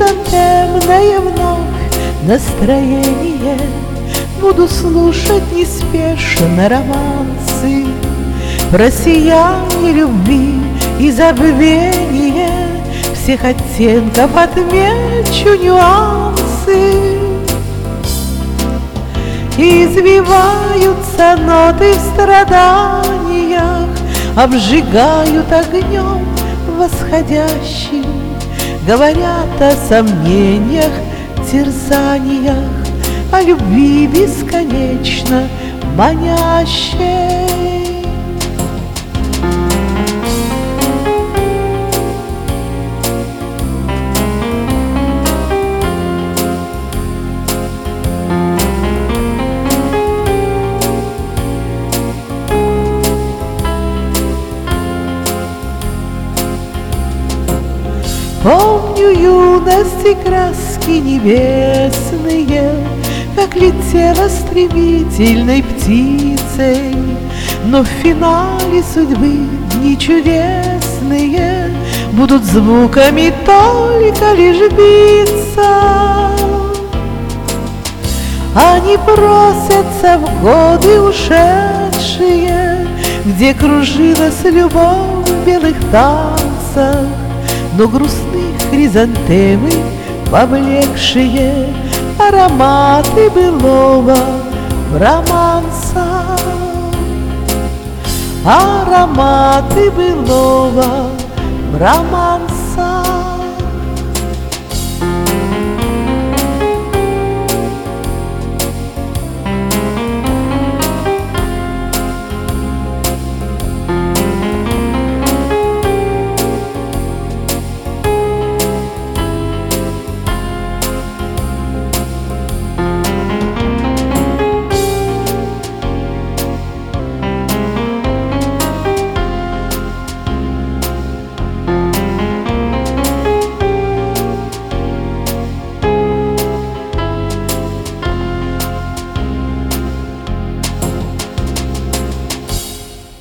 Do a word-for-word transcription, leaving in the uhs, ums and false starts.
хризантемное вновь настроение. Буду слушать неспешно романсы про сияние любви и забвение. Всех оттенков отмечу нюансы. Извиваются ноты в страданиях, обжигают огнем восходящим, говорят о сомнениях, терзаниях, о любви бесконечно манящей. Помню юности краски небесные, как летела стремительной птицей, но в финале судьбы дни чудесные будут звуками только лишь биться. Они просятся в годы ушедшие, где кружилась любовь в белых танцах, но грустные хризантемы, поблекшие, ароматы былого романса, ароматы былого романса.